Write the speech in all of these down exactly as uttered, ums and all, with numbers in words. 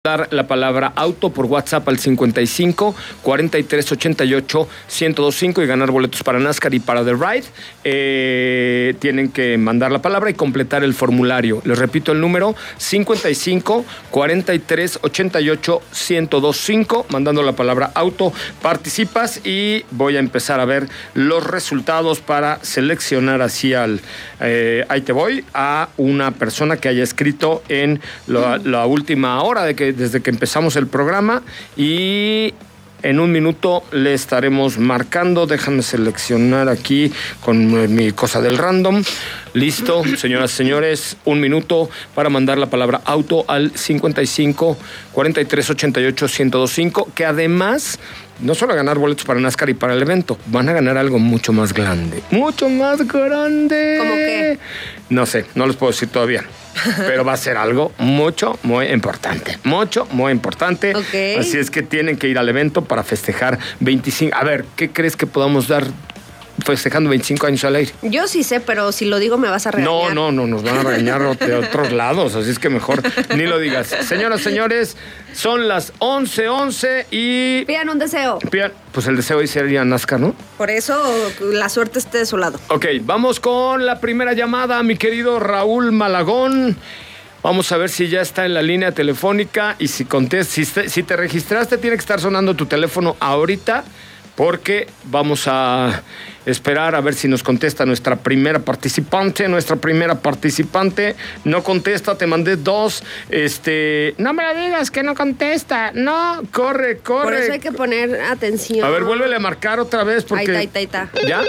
Dar la palabra auto por WhatsApp al cincuenta y cinco, cuarenta y tres, ochenta y ocho, ciento veinticinco y ganar boletos para NASCAR y para The Ride. Eh, tienen que mandar la palabra y completar el formulario. Les repito el número: cincuenta y cinco, cuarenta y tres, ochenta y ocho, ciento veinticinco. Mandando la palabra auto, participas y voy a empezar a ver los resultados para seleccionar así al... Eh, ahí te voy, a una persona que haya escrito en la, la última hora de que desde que empezamos el programa, y en un minuto le estaremos marcando. Déjame seleccionar aquí con mi cosa del random. Listo, señoras y señores, un minuto para mandar la palabra auto al cincuenta y cinco, cuarenta y tres, ochenta y ocho, ciento veinticinco, que además no solo ganar boletos para NASCAR y para el evento, van a ganar algo mucho más grande. ¡Mucho más grande! ¿Cómo qué? No sé, no les puedo decir todavía. Pero va a ser algo mucho, muy importante. Mucho, muy importante. Okay. Así es que tienen que ir al evento para festejar veinticinco. A ver, ¿qué crees que podamos dar festejando veinticinco años al aire? Yo sí sé, pero si lo digo me vas a regañar. No, no, no, nos van a regañar de otros lados, así es que mejor ni lo digas. Señoras, señores, son las once once y... Pidan un deseo. Pidan, pues el deseo dice ir a NASCAR, ¿no? Por eso la suerte esté de su lado. Ok, vamos con la primera llamada, mi querido Raúl Malagón. Vamos a ver si ya está en la línea telefónica y si contestas, si, te, si te registraste, tiene que estar sonando tu teléfono ahorita, porque vamos a esperar a ver si nos contesta nuestra primera participante. Nuestra primera participante no contesta, te mandé dos. Este, no me la digas que no contesta. No, corre, corre. Por eso hay que poner atención. A ver, vuélvele a marcar otra vez porque... Ahí está, ahí está, ahí está. ¿Ya?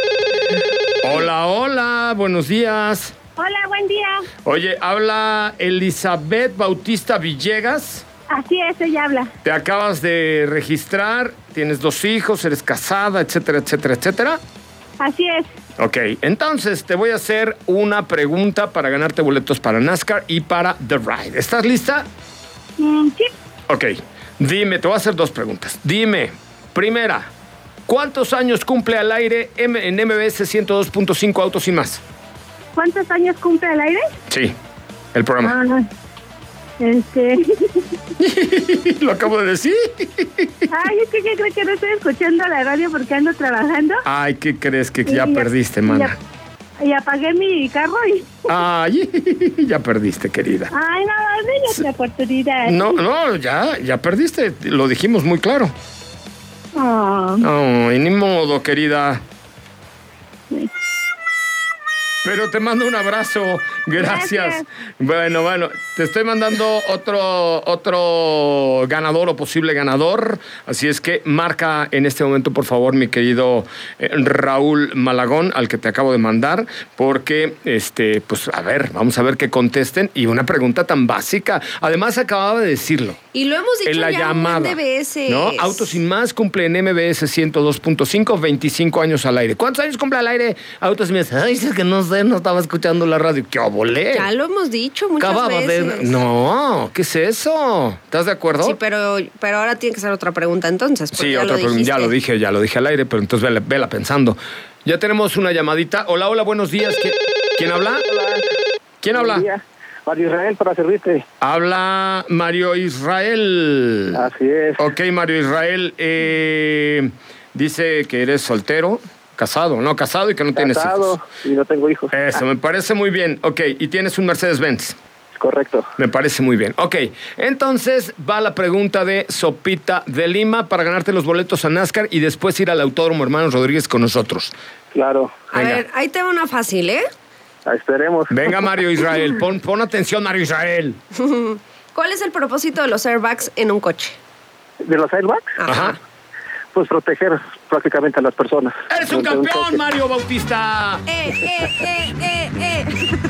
Hola, hola, buenos días. Hola, buen día. Oye, habla Elizabeth Bautista Villegas. Así es, ella habla. Te acabas de registrar, tienes dos hijos, eres casada, etcétera, etcétera, etcétera. Así es. Ok, entonces te voy a hacer una pregunta para ganarte boletos para NASCAR y para The Ride. ¿Estás lista? Mm, sí. Ok, dime, te voy a hacer dos preguntas. Dime, primera, ¿cuántos años cumple al aire en M B S ciento dos punto cinco Autos y Más? ¿Cuántos años cumple al aire? Sí, el programa. Ah, este... Lo acabo de decir. Ay, es que ¿qué creo que no estoy escuchando la radio porque ando trabajando? Ay, ¿qué crees que ya Y perdiste, y mana? Y apagué mi carro y... Ay, ya perdiste, querida. Ay, no, dame otra oportunidad. No, no, ya, ya perdiste. Lo dijimos muy claro. Oh. No, y ni modo, querida. Sí. Pero te mando un abrazo. Gracias. Gracias. Bueno, bueno, te estoy mandando otro, otro ganador o posible ganador. Así es que marca en este momento, por favor, mi querido eh, Raúl Malagón, al que te acabo de mandar, porque, este, pues, a ver, vamos a ver que contesten. Y una pregunta tan básica. Además, acababa de decirlo. Y lo hemos dicho en la ya llamada, un montón de veces. ¿no? Autos Sin Más cumple en M B S ciento dos punto cinco, veinticinco años al aire. ¿Cuántos años cumple al aire Autos Sin Más? Ay, es que no sé, no estaba escuchando la radio. ¡Qué obolé! Ya lo hemos dicho muchas Acababa veces. de... No, ¿qué es eso? ¿Estás de acuerdo? Sí, pero, pero ahora tiene que ser otra pregunta entonces. Sí, ya otra lo pregunta. Ya dijiste. lo dije, ya lo dije al aire, pero entonces vela, vela pensando. Ya tenemos una llamadita. Hola, hola, buenos días. ¿Quién, ¿quién habla? Hola. ¿Quién Buen habla? día. Mario Israel, para servirte. Habla Mario Israel. Así es. Ok, Mario Israel. Eh, dice que eres soltero, casado, no, casado y que no tienes Casado hijos. y no tengo hijos. Eso, me parece muy bien. Ok, y tienes un Mercedes-Benz. Correcto. Me parece muy bien. Ok, entonces va la pregunta de Sopita de Lima para ganarte los boletos a NASCAR y después ir al Autódromo Hermanos Rodríguez con nosotros. Claro. A Venga. ver, ahí te va una fácil, ¿eh? Esperemos. Venga, Mario Israel, pon, pon atención, Mario Israel. ¿Cuál es el propósito de los airbags en un coche? ¿De los airbags? Ajá. Pues proteger prácticamente a las personas. ¡Eres un Durante campeón, choque. Mario Bautista! ¡Eh, eh, eh, eh, eh!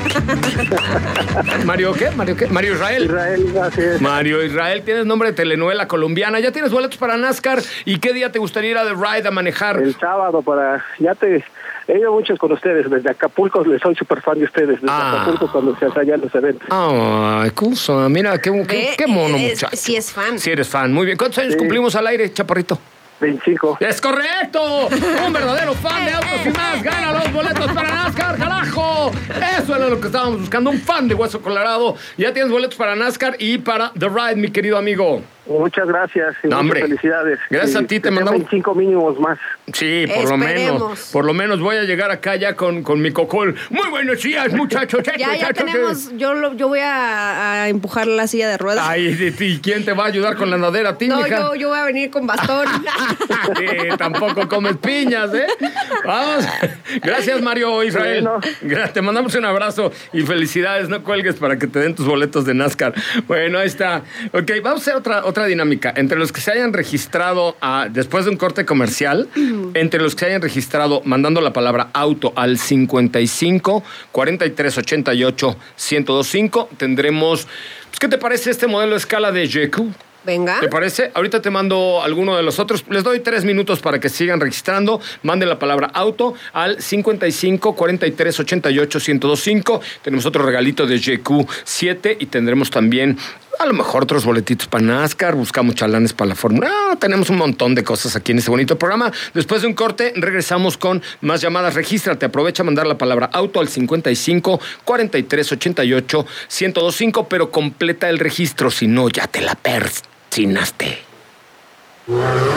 ¿Mario qué? ¿Mario qué? Mario Israel. Israel, así es. Mario Israel, tienes nombre de telenovela colombiana. ¿Ya tienes boletos para NASCAR? ¿Y qué día te gustaría ir a The Ride a manejar? El sábado para... Ya te... He ido muchos con ustedes. Desde Acapulco les soy súper fan de ustedes. Desde Ah. Acapulco cuando se hacían los eventos. Ay, cosa, mira, qué, qué, Ve, qué mono, es- muchacho. sí es fan. Sí eres fan, muy bien. ¿Cuántos años Sí. cumplimos al aire, chaparrito? veinticinco. ¡Es correcto! Un verdadero fan de autos y más gana los boletos para NASCAR, carajo. Eso era lo que estábamos buscando, un fan de Hueso Colorado. Ya tienes boletos para NASCAR y para The Ride, mi querido amigo. Muchas gracias y No, muchas hombre. felicidades. Gracias Y a ti, te que mandamos- veinticinco mínimos más. Sí, por lo Esperemos. menos. Por lo menos voy a llegar acá ya con, con mi cocol. Muy buenos días, muchachos. Ya, ya muchachos. tenemos, yo, lo- yo voy a, a empujar la silla de ruedas. Ay, ¿y quién te va a ayudar con la andadera? ¿A ti, no, mija? yo, yo voy a venir con bastón. Sí, tampoco comes piñas, ¿eh? Vamos. Gracias, Mario Israel. Bueno. Gra- Te mandamos un abrazo y felicidades. No cuelgues para que te den tus boletos de NASCAR. Bueno, ahí está. Ok, vamos a hacer otra, otra dinámica. Entre los que se hayan registrado a, después de un corte comercial, entre los que se hayan registrado mandando la palabra auto al cincuenta y cinco, cuarenta y tres, ochenta y ocho, ciento veinticinco, tendremos... Pues, ¿qué te parece este modelo de escala de G Q? Venga. ¿Te parece? Ahorita te mando alguno de los otros. Les doy tres minutos para que sigan registrando. Manden la palabra auto al cincuenta y cinco, cuarenta y tres, ochenta y ocho, ciento veinticinco. Tenemos otro regalito de G Q siete y tendremos también a lo mejor otros boletitos para NASCAR. Buscamos chalanes para la Fórmula. Ah, tenemos un montón de cosas aquí en este bonito programa. Después de un corte, regresamos con más llamadas. Regístrate. Aprovecha a mandar la palabra auto al cincuenta y cinco, cuarenta y tres, ochenta y ocho, ciento veinticinco, pero completa el registro. Si no, ya te la persinaste.